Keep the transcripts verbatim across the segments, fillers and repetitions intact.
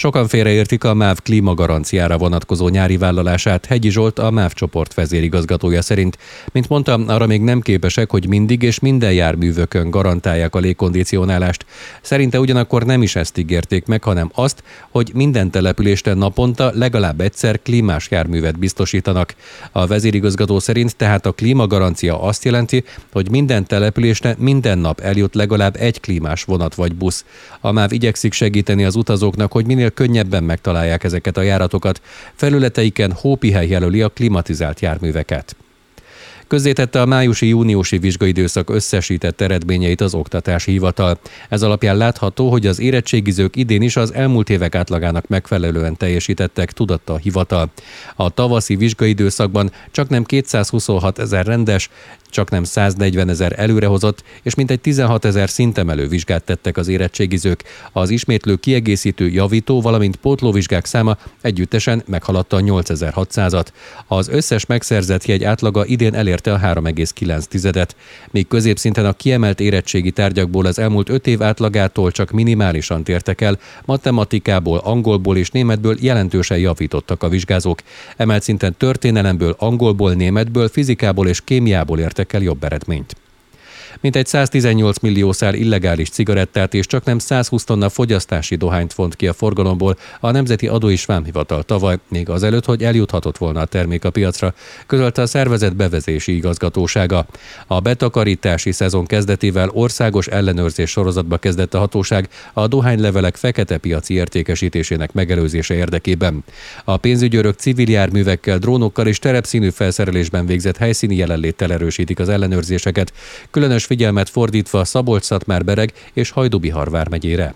Sokan félreértik a MÁV klímagaranciára vonatkozó nyári vállalását. Hegyi Zsolt, a MÁV csoport vezérigazgatója szerint. Mint mondta, arra még nem képesek, hogy mindig és minden járművökön garantálják a légkondicionálást. Szerinte ugyanakkor nem is ezt ígérték meg, hanem azt, hogy minden településten naponta legalább egyszer klímás járművet biztosítanak. A vezérigazgató szerint tehát a klímagarancia azt jelenti, hogy minden településre minden nap eljut legalább egy klímás vonat vagy busz. A MÁV igyekszik segíteni az utazóknak, hogy minél könnyebben megtalálják ezeket a járatokat. Felületeiken hópihely jelöli a klimatizált járműveket. Közzétette a májusi-júniusi vizsgaidőszak összesített eredményeit az Oktatási Hivatal. Ez alapján látható, hogy az érettségizők idén is az elmúlt évek átlagának megfelelően teljesítettek, tudatta a hivatal. A tavaszi vizsgaidőszakban csaknem kétszázhuszonhat ezer rendes, csaknem száznegyven ezer előrehozott, és mintegy tizenhat ezer szintemelő vizsgát tettek az érettségizők. Az ismétlő, kiegészítő, javító, valamint pótlóvizsgák száma együttesen meghaladta a nyolcezer-hatszázat. Az összes megszerzett jegy átlaga idén elérte a három egész kilenc tizedet. Míg középszinten a kiemelt érettségi tárgyakból az elmúlt öt év átlagától csak minimálisan tértek el, matematikából, angolból és németből jelentősen javítottak a vizsgázók. Emelt szinten történelemből, angolból, németből, fizikából és kémiából értek el jobb eredményt. Mintegy száztizennyolc millió szál illegális cigarettát és csaknem százhúsz tonna fogyasztási dohányt vont ki a forgalomból a Nemzeti Adó és Vámhivatal tavaly, még azelőtt, hogy eljuthatott volna a termék a piacra, közölte a szervezet bevezetési igazgatósága. A betakarítási szezon kezdetével országos ellenőrzés sorozatba kezdett a hatóság a dohánylevelek fekete piaci értékesítésének megelőzése érdekében. A pénzügyőrök civil járművekkel, drónokkal és terepszínű felszerelésben végzett helyszíni jelenléttel erősítik az ellenőrzéseket, különös figyelmet fordítva Szabolcs-Szatmár-Bereg és Hajdú-Bihar vármegyére.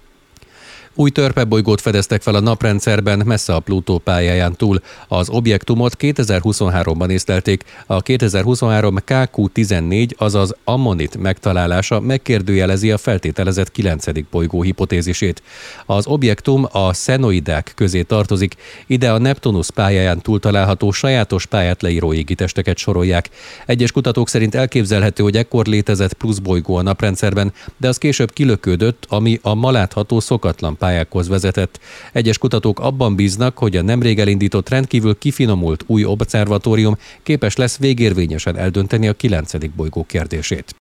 Új törpebolygót fedeztek fel a naprendszerben, messze a Plutó pályáján túl. Az objektumot kétezer-huszonháromban észlelték. A kétezer-huszonhárom ká kú tizennégy, azaz Ammonit megtalálása megkérdőjelezi a feltételezett kilencedik bolygó hipotézisét. Az objektum a szenoidák közé tartozik. Ide a Neptunusz pályáján túl található sajátos pályát leíró égitesteket sorolják. Egyes kutatók szerint elképzelhető, hogy ekkor létezett plusz bolygó a naprendszerben, de az később kilökődött, ami a ma látható szokatlan pályákhoz vezetett. Egyes kutatók abban bíznak, hogy a nemrég elindított rendkívül kifinomult új obszervatórium képes lesz végérvényesen eldönteni a kilencedik bolygó kérdését.